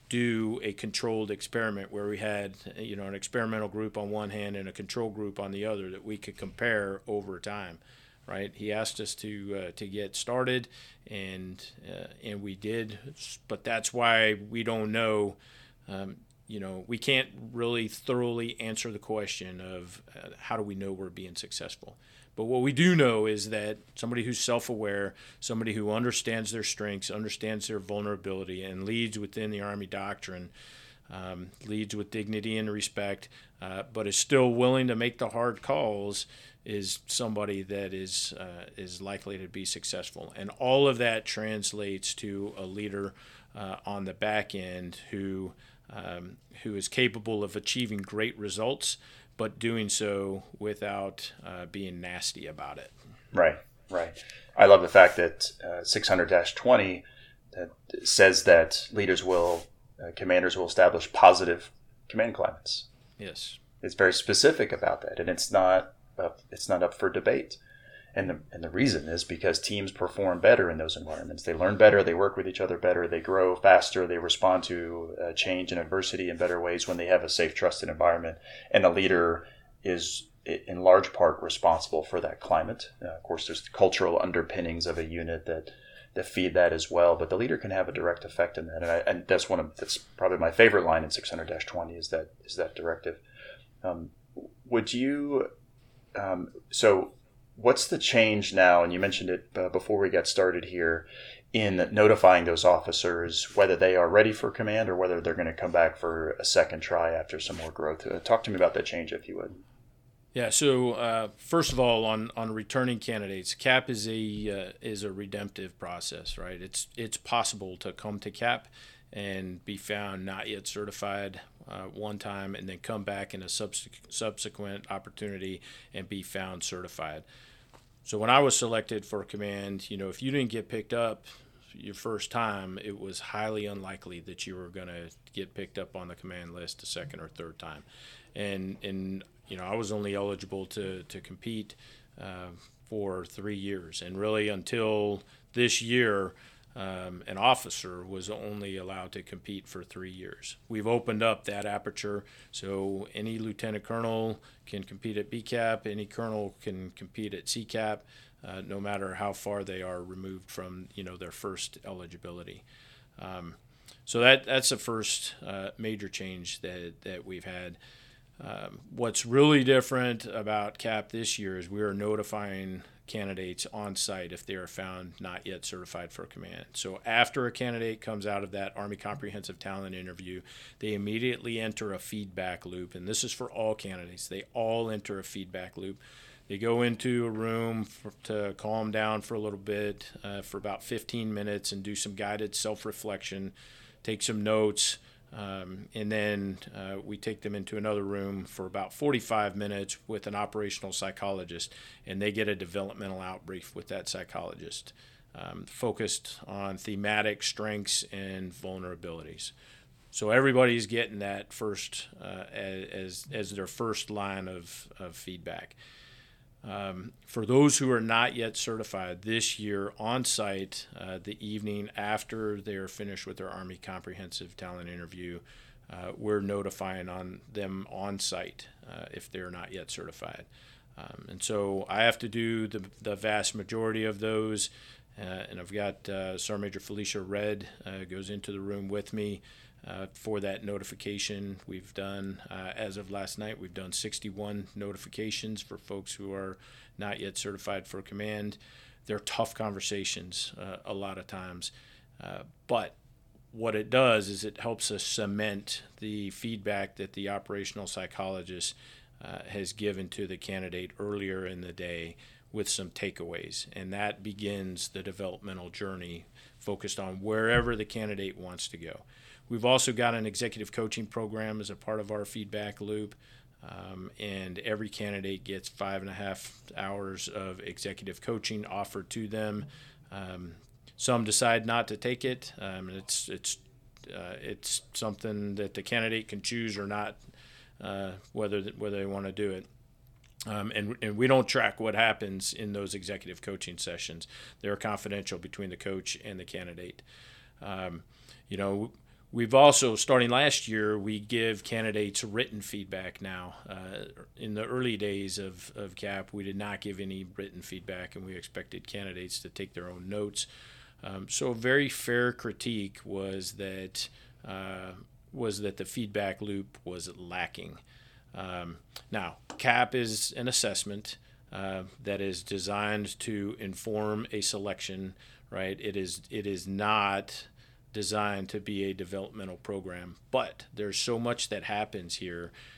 do a controlled experiment where we had, you know, an experimental group on one hand and a control group on the other that we could compare over time. Right, he asked us to uh, to get started, and uh, and we did. But that's why we don't know. Um, you know, we can't really thoroughly answer the question of uh, how do we know we're being successful. But what we do know is that somebody who's self-aware, somebody who understands their strengths, understands their vulnerability, and leads within the Army doctrine, um, leads with dignity and respect, uh, but is still willing to make the hard calls, is somebody that is uh, is likely to be successful. And all of that translates to a leader uh, on the back end who um, who is capable of achieving great results, but doing so without uh, being nasty about it. Right, right. I love the fact that uh, six hundred dash twenty that says that leaders will, uh, commanders will establish positive command climates. Yes. It's very specific about that, and it's not up, it's not up for debate. And the and the reason is because teams perform better in those environments. They learn better, they work with each other better, they grow faster, they respond to uh, change and adversity in better ways when they have a safe, trusted environment. And the leader is, in large part, responsible for that climate. Uh, of course, there's the cultural underpinnings of a unit that that feed that as well. But the leader can have a direct effect in that, and, I, and that's one of that's probably my favorite line in six hundred dash twenty is that is that directive. Um, would you? Um, so. What's the change now, and you mentioned it uh, before we got started here, in notifying those officers whether they are ready for command or whether they're going to come back for a second try after some more growth? Uh, talk to me about that change, if you would. Yeah, so uh, first of all, on, on returning candidates, C A P is a uh, is a redemptive process, right? It's it's possible to come to C A P and be found not yet certified uh, one time, and then come back in a subs- subsequent opportunity and be found certified. So when I was selected for command, you know, if you didn't get picked up your first time, it was highly unlikely that you were going to get picked up on the command list a second or third time. And, and you know, I was only eligible to, to compete uh, for three years. And really until this year, um, an officer was only allowed to compete for three years. We've opened up that aperture, so any lieutenant colonel can compete at B CAP, any colonel can compete at C CAP, uh, no matter how far they are removed from, you know, their first eligibility. Um, so that that's the first uh, major change that that we've had. Um, what's really different about C A P this year is we are notifying candidates on site if they are found not yet certified for command. So after a candidate comes out of that Army Comprehensive Talent interview, they immediately enter a feedback loop, and this is for all candidates. They all enter a feedback loop. They go into a room for, to calm down for a little bit uh, for about fifteen minutes and do some guided self-reflection, take some notes. Um, and then uh, we take them into another room for about forty-five minutes with an operational psychologist, and they get a developmental outbrief with that psychologist, um, focused on thematic strengths and vulnerabilities. So everybody's getting that first uh, as as their first line of, of feedback. Um, for those who are not yet certified this year on site, uh, the evening after they're finished with their Army Comprehensive Talent interview, uh, we're notifying on them on site uh, if they're not yet certified. Um, and so I have to do the, the vast majority of those, uh, and I've got uh, Sergeant Major Felicia Red uh, goes into the room with me Uh, for that notification. We've done, uh, as of last night, we've done sixty-one notifications for folks who are not yet certified for command. They're tough conversations uh, a lot of times, uh, but what it does is it helps us cement the feedback that the operational psychologist uh, has given to the candidate earlier in the day with some takeaways, and that begins the developmental journey focused on wherever the candidate wants to go. We've also got an executive coaching program as a part of our feedback loop, um, and every candidate gets five and a half hours of executive coaching offered to them. Um, some decide not to take it. Um, it's it's uh, it's something that the candidate can choose or not, uh, whether whether they want to do it. Um, and, and we don't track what happens in those executive coaching sessions. They're confidential between the coach and the candidate. Um, you know, we've also, starting last year, we give candidates written feedback now. Uh, in the early days of, of C A P, we did not give any written feedback, and we expected candidates to take their own notes. Um, so a very fair critique was that uh, was that the feedback loop was lacking. Um, now, C A P is an assessment uh, that is designed to inform a selection, right? It is it is not designed to be a developmental program, but there's so much that happens here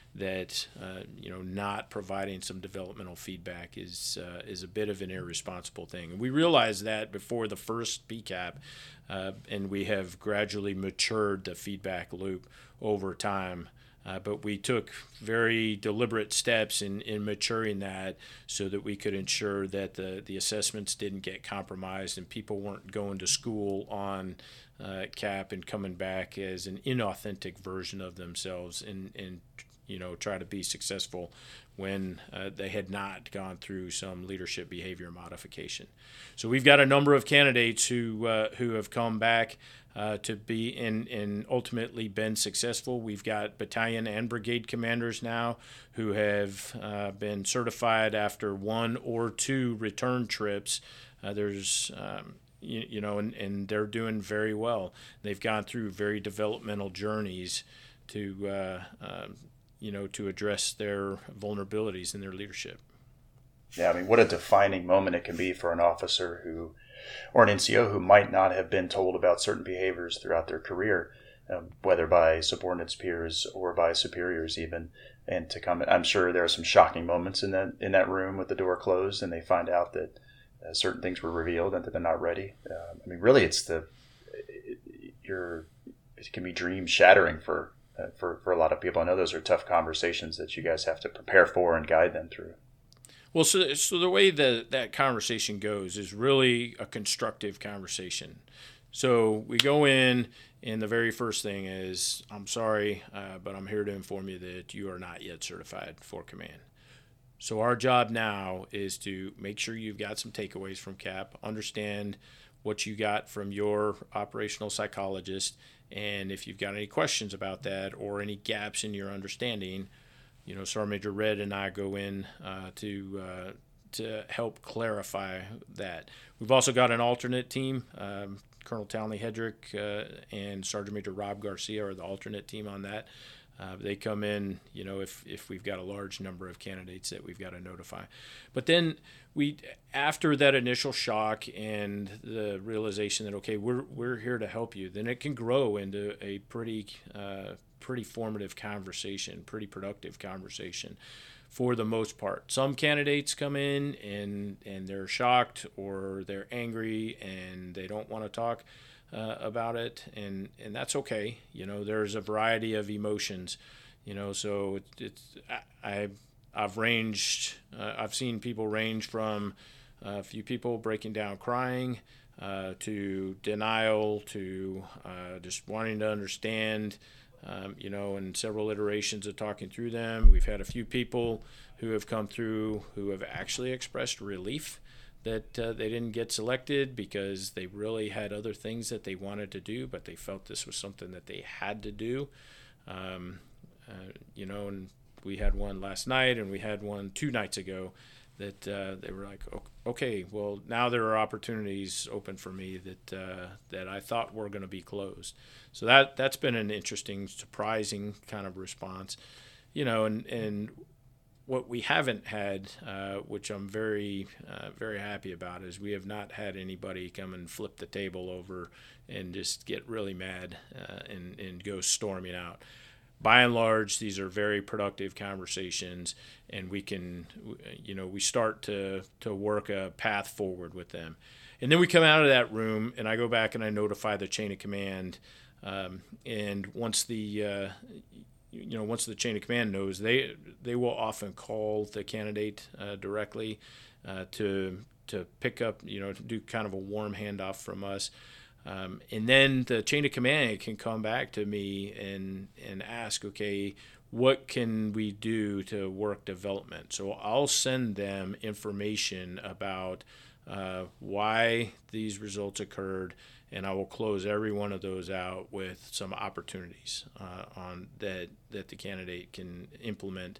that uh, you know not providing some developmental feedback is uh, is a bit of an irresponsible thing. And we realized that before the first P CAP, uh, and we have gradually matured the feedback loop over time. Uh, but we took very deliberate steps in, in maturing that so that we could ensure that the, the assessments didn't get compromised and people weren't going to school on uh, CAP and coming back as an inauthentic version of themselves and, and you know, try to be successful when uh, they had not gone through some leadership behavior modification. So we've got a number of candidates who uh, who have come back uh, to be and, and ultimately been successful. We've got battalion and brigade commanders now who have uh, been certified after one or two return trips. Uh, there's um, you, you know, and, and they're doing very well. They've gone through very developmental journeys to uh, uh, you know, to address their vulnerabilities in their leadership. Yeah, I mean, what a defining moment it can be for an officer who, or an N C O who might not have been told about certain behaviors throughout their career, um, whether by subordinates, peers, or by superiors even, and to come. I'm sure there are some shocking moments in that in that room with the door closed, and they find out that uh, certain things were revealed and that they're not ready. Uh, I mean, really, it's the it, you're it can be dream shattering for. For, for a lot of people. I know those are tough conversations that you guys have to prepare for and guide them through. Well, so so the way that that conversation goes is really a constructive conversation. So we go in, and the very first thing is, I'm sorry, uh, but I'm here to inform you that you are not yet certified for command. So our job now is to make sure you've got some takeaways from CAP, understand what you got from your operational psychologist, and if you've got any questions about that or any gaps in your understanding, you know, Sergeant Major Red and I go in uh, to uh, to help clarify that. We've also got an alternate team. Um, Colonel Townley Hedrick uh, and Sergeant Major Rob Garcia are the alternate team on that. Uh, they come in, you know, if, if we've got a large number of candidates that we've got to notify. But then we, after that initial shock and the realization that, okay, we're we're here to help you, then it can grow into a pretty uh, pretty formative conversation, pretty productive conversation for the most part. Some candidates come in and, and they're shocked or they're angry and they don't want to talk Uh, about it, and and that's okay. You know, there's a variety of emotions. You know, so it, it's I I've ranged. Uh, I've seen people range from a few people breaking down, crying, uh, to denial, to uh, just wanting to understand. Um, you know, and several iterations of talking through them. We've had a few people who have come through who have actually expressed relief that uh, they didn't get selected because they really had other things that they wanted to do, but they felt this was something that they had to do. Um, uh, you know, and we had one last night and we had one two nights ago that uh, they were like, okay, well, now there are opportunities open for me that uh, that I thought were going to be closed. So that, that's been an interesting, surprising kind of response. You know, and, and what we haven't had, uh, which I'm very, uh, very happy about, is we have not had anybody come and flip the table over and just get really mad uh, and, and go storming out. By and large, these are very productive conversations, and we can, you know, we start to, to work a path forward with them. And then we come out of that room, and I go back and I notify the chain of command. Um, and once the, uh, you know, once the chain of command knows, they they will often call the candidate uh, directly uh, to to pick up, you know, to do kind of a warm handoff from us. Um, and then the chain of command can come back to me and and ask, okay, what can we do to work development? So I'll send them information about uh, why these results occurred, and I will close every one of those out with some opportunities uh, on that that the candidate can implement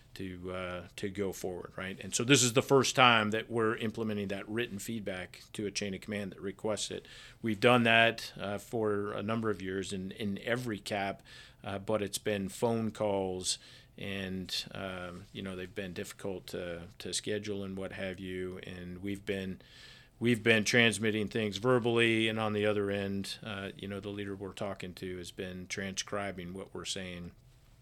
to uh, to go forward, right? And so this is the first time that we're implementing that written feedback to a chain of command that requests it. We've done that uh, for a number of years in, in every CAP, uh, but it's been phone calls and, um, you know, they've been difficult to, to schedule and what have you, and we've been We've been transmitting things verbally, and on the other end, uh, you know, the leader we're talking to has been transcribing what we're saying.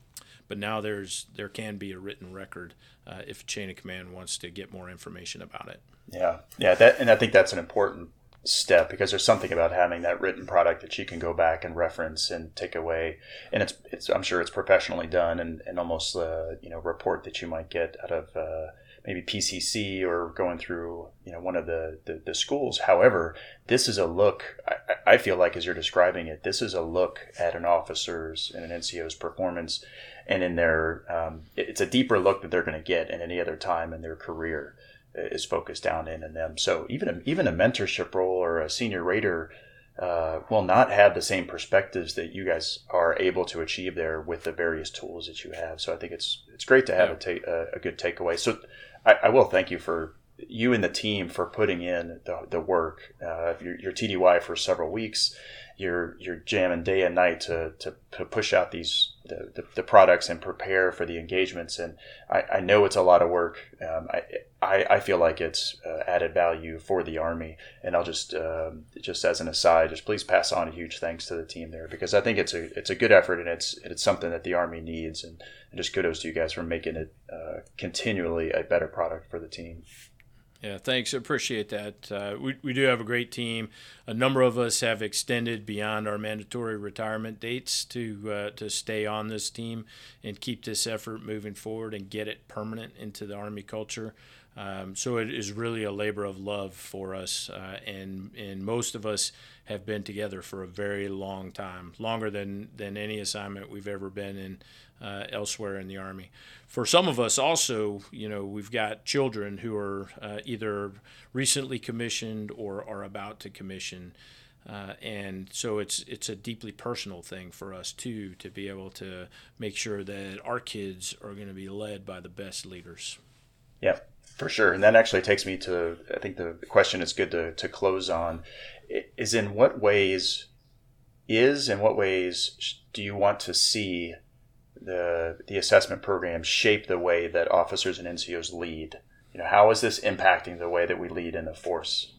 but now there's there can be a written record uh, if a chain of command wants to get more information about it. Yeah, yeah, that, and I think that's an important step, because there's something about having that written product that you can go back and reference and take away, and it's it's I'm sure it's professionally done, and and almost uh, you know report that you might get out of uh, maybe P C C or going through you know one of the, the the schools. However, this is a look. I, I feel like as you're describing it, this is a look at an officer's and an N C O's performance, and in their um, it's a deeper look that they're going to get in any other time in their career is focused down in, in them. So even a, even a mentorship role or a senior rater uh, will not have the same perspectives that you guys are able to achieve there with the various tools that you have. So I think it's it's great to have yeah. a, ta- a, a good takeaway. So I, I will thank you for you and the team for putting in the, the work. Uh, your, your T D Y for several weeks. You're you're jamming day and night to to, to push out these the, the, the products and prepare for the engagements. And I, I know it's a lot of work. Um, I, I I feel like it's uh, added value for the Army. And I'll just um, just as an aside, just please pass on a huge thanks to the team there, because I think it's a it's a good effort, and it's it's something that the Army needs. And, and just kudos to you guys for making it uh, continually a better product for the team. Yeah, thanks. I appreciate that. Uh, we we do have a great team. A number of us have extended beyond our mandatory retirement dates to uh, to stay on this team and keep this effort moving forward and get it permanent into the Army culture. Um, so it is really a labor of love for us, uh, and and most of us have been together for a very long time, longer than than any assignment we've ever been in uh, elsewhere in the Army. For some of us also, you know, we've got children who are uh, either recently commissioned or are about to commission. Uh, and so it's it's a deeply personal thing for us, too, to be able to make sure that our kids are going to be led by the best leaders. Yeah, for sure. And that actually takes me to, I think the question is good to, to close on, is in what ways is, in what ways do you want to see the the assessment program shape the way that officers and N C Os lead? You know, how is this impacting the way that we lead in the force?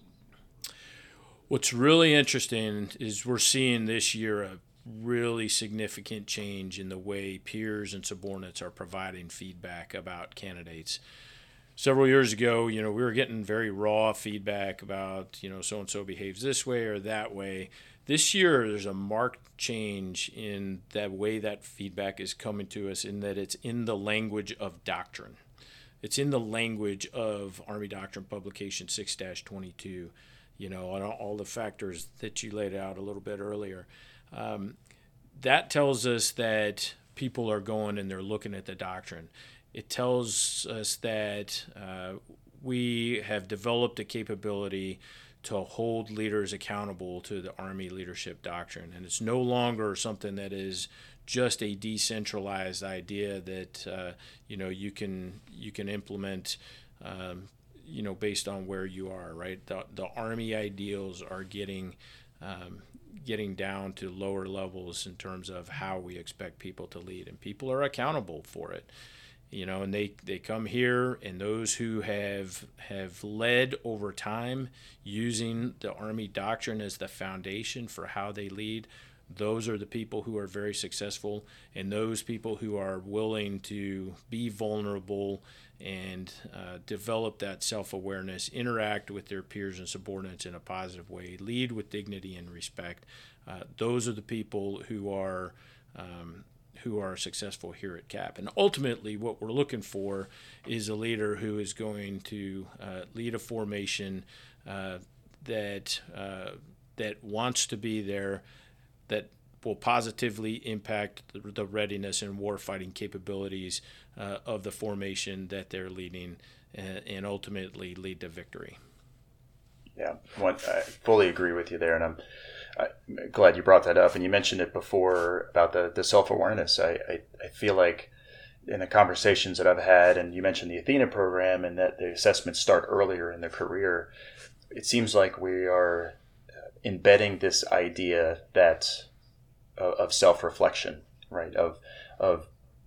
What's really interesting is we're seeing this year a really significant change in the way peers and subordinates are providing feedback about candidates. Several years ago, you know, we were getting very raw feedback about, you know, so-and-so behaves this way or that way. This year, there's a marked change in the way that feedback is coming to us, in that it's in the language of doctrine. It's in the language of Army Doctrine Publication six dash twenty-two, you know, and all the factors that you laid out a little bit earlier. Um, that tells us that people are going and they're looking at the doctrine. It tells us that uh, we have developed a capability to hold leaders accountable to the Army leadership doctrine. And it's no longer something that is just a decentralized idea that, uh, you know, you can you can implement, um, you know, based on where you are, right? The, the Army ideals are getting um, getting down to lower levels in terms of how we expect people to lead. And people are accountable for it. You know, and they, they come here, and those who have have led over time using the Army doctrine as the foundation for how they lead, those are the people who are very successful, and those people who are willing to be vulnerable and uh, develop that self-awareness, interact with their peers and subordinates in a positive way, lead with dignity and respect, uh, those are the people who are um, who are successful here at C A P. And ultimately, what we're looking for is a leader who is going to uh, lead a formation uh, that uh, that wants to be there, that will positively impact the, the readiness and warfighting capabilities uh, of the formation that they're leading, and, and ultimately lead to victory. Yeah, I fully agree with you there, and I'm I'm glad you brought that up. And you mentioned it before about the, the self-awareness. I, I, I feel like in the conversations that I've had, and you mentioned the Athena program and that the assessments start earlier in their career, it seems like we are embedding this idea that of, of self-reflection, right? Of, of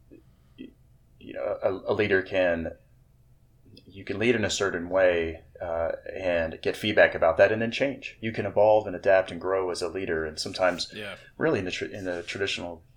you know, a, a leader can, you can lead in a certain way uh, and get feedback about that, and then change. You can evolve and adapt and grow as a leader. And sometimes, yeah. really, in the tra- in the traditional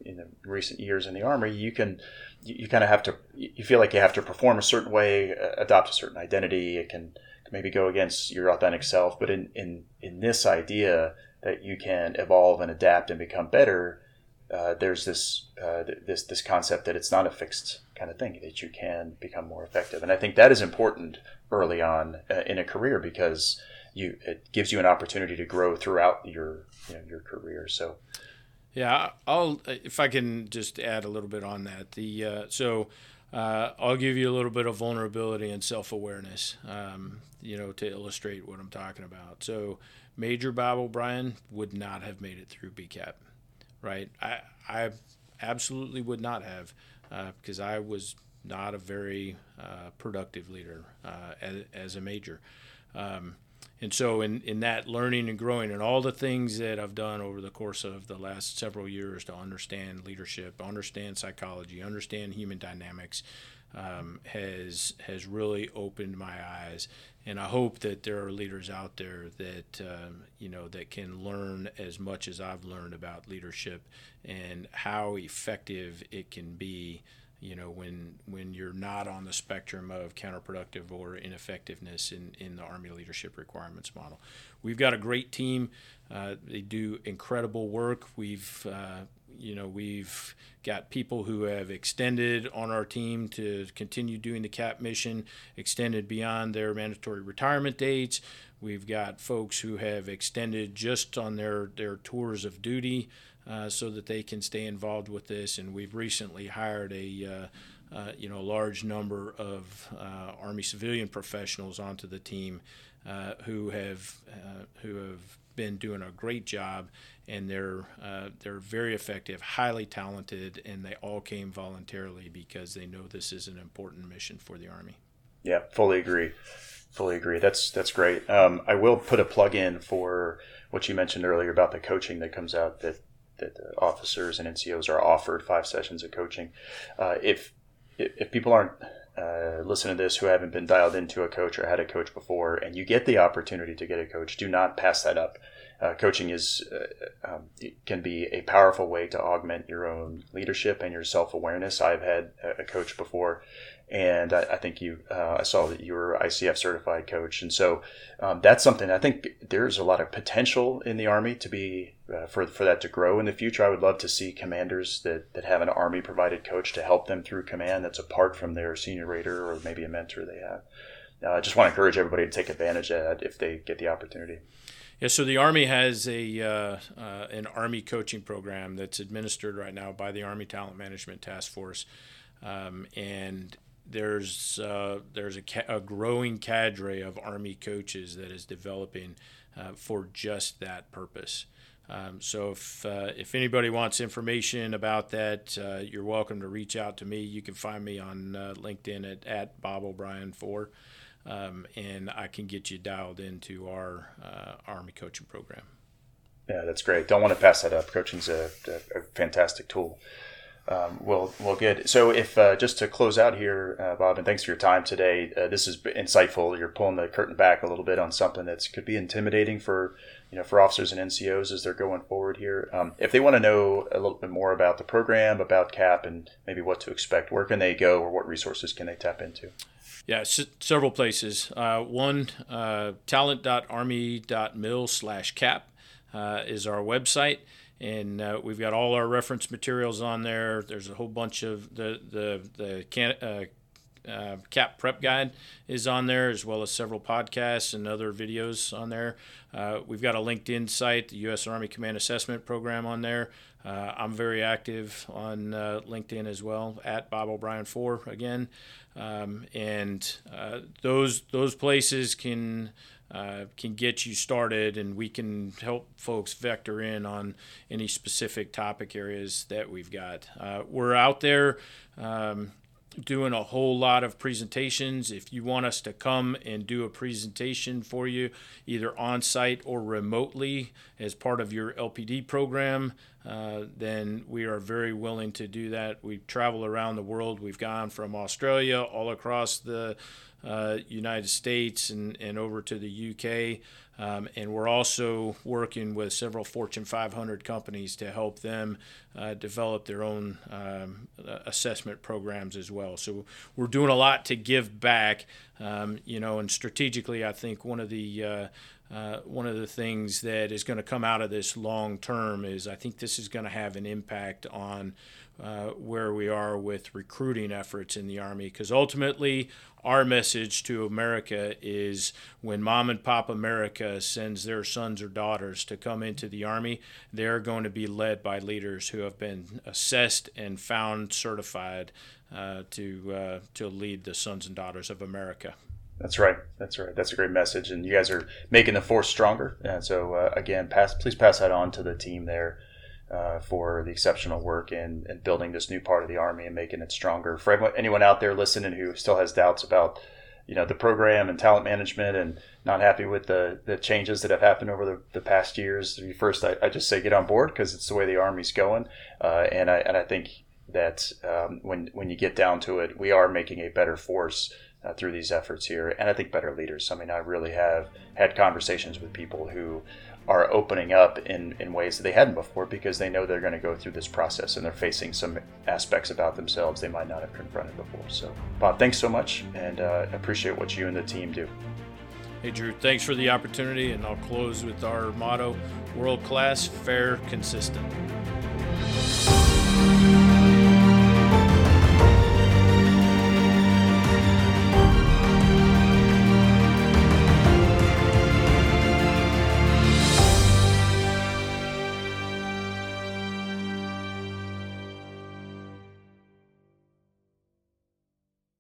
in the recent years in the Army, you can you, you kind of have to you feel like you have to perform a certain way, uh, adopt a certain identity. It can maybe go against your authentic self, but in in in this idea that you can evolve and adapt and become better, uh, there's this uh, this this concept that it's not a fixed kind of thing, that you can become more effective, and I think that is important early on uh, in a career, because you it gives you an opportunity to grow throughout your you know, your career. So. Yeah, I'll if I can just add a little bit on that. The uh, so uh, I'll give you a little bit of vulnerability and self-awareness, um, you know, to illustrate what I'm talking about. So Major Bob O'Brien would not have made it through B CAP, right? I I absolutely would not have, uh, because I was not a very uh, productive leader uh, as, as a major. Um, And so in, in that learning and growing and all the things that I've done over the course of the last several years to understand leadership, understand psychology, understand human dynamics, um, has has really opened my eyes. And I hope that there are leaders out there that, um, you know, that can learn as much as I've learned about leadership and how effective it can be, you know, when when you're not on the spectrum of counterproductive or ineffectiveness in, in the Army Leadership Requirements Model. We've got a great team. Uh, they do incredible work. We've, uh, you know, we've got people who have extended on our team to continue doing the CAP mission, extended beyond their mandatory retirement dates. We've got folks who have extended just on their, their tours of duty, Uh, so that they can stay involved with this. And we've recently hired a uh, uh, you know large number of uh, Army civilian professionals onto the team uh, who have uh, who have been doing a great job, and they're uh, they're very effective, highly talented, and they all came voluntarily because they know this is an important mission for the Army. Yeah, fully agree. Fully agree. That's that's great. Um, I will put a plug in for what you mentioned earlier about the coaching that comes out, that that the officers and N C Os are offered five sessions of coaching. Uh, if if people aren't uh, listening to this who haven't been dialed into a coach or had a coach before, and you get the opportunity to get a coach, do not pass that up. Uh, coaching is uh, um, it can be a powerful way to augment your own leadership and your self-awareness. I've had a coach before, and I, I think you uh, I saw that you were I C F certified coach, and so um, that's something. I think there's a lot of potential in the Army to be uh, for for that to grow in the future. I would love to see commanders that, that have an Army provided coach to help them through command that's apart from their senior rater or maybe a mentor they have. Uh, I just want to encourage everybody to take advantage of that if they get the opportunity. Yeah, so the Army has a uh, uh, an Army coaching program that's administered right now by the Army Talent Management Task Force, um, and there's uh, there's a, ca- a growing cadre of Army coaches that is developing uh, for just that purpose. Um, so if uh, if anybody wants information about that, uh, you're welcome to reach out to me. You can find me on uh, LinkedIn at, at Bob O'Brien four. Um, and I can get you dialed into our uh, Army coaching program. Yeah, that's great. Don't want to pass that up. Coaching's a, a, a fantastic tool. Um, well, well, good. So if uh, just to close out here, uh, Bob, and thanks for your time today. Uh, this is insightful. You're pulling the curtain back a little bit on something that could be intimidating for you know for officers and N C Os as they're going forward here. Um, if they want to know a little bit more about the program, about CAP, and maybe what to expect, where can they go, or what resources can they tap into? Yeah, s- several places. Uh, one, uh, talent.army.mil slash cap uh, is our website, and uh, we've got all our reference materials on there. There's a whole bunch of the the the can, uh, uh, CAP prep guide is on there, as well as several podcasts and other videos on there. Uh, we've got a LinkedIn site, the U S Army Command Assessment Program on there. Uh, I'm very active on uh, LinkedIn as well, at Bob O'Brien four again. Um, and uh, those those places can uh, can get you started, and we can help folks vector in on any specific topic areas that we've got. Uh, we're out there um, doing a whole lot of presentations. If you want us to come and do a presentation for you, either on site or remotely as part of your L P D program, uh, then we are very willing to do that. We travel around the world. We've gone from Australia all across the uh, United States and, and over to the U K. Um, and we're also working with several Fortune five hundred companies to help them uh, develop their own um, assessment programs as well. So we're doing a lot to give back, um, you know, and strategically, I think one of the uh, uh, one of the things that is going to come out of this long term is I think this is going to have an impact on uh, where we are with recruiting efforts in the Army, because ultimately our message to America is when Mom and Pop America sends their sons or daughters to come into the Army, they're going to be led by leaders who have been assessed and found certified uh, to uh, to lead the sons and daughters of America. That's right. That's right. That's a great message. And you guys are making the force stronger. And so, uh, again, pass, please pass that on to the team there uh, for the exceptional work in, in building this new part of the Army and making it stronger. For everyone, anyone out there listening who still has doubts about, you know, the program and talent management and not happy with the, the changes that have happened over the, the past years, first, I, I just say get on board because it's the way the Army's going. Uh, and I and I think that um, when when you get down to it, we are making a better force Uh, through these efforts here, and I think better leaders. I mean, I really have had conversations with people who are opening up in, in ways that they hadn't before because they know they're going to go through this process and they're facing some aspects about themselves they might not have confronted before. So, Bob, thanks so much, and uh, appreciate what you and the team do. Hey, Drew, thanks for the opportunity, and I'll close with our motto, world class, fair, consistent.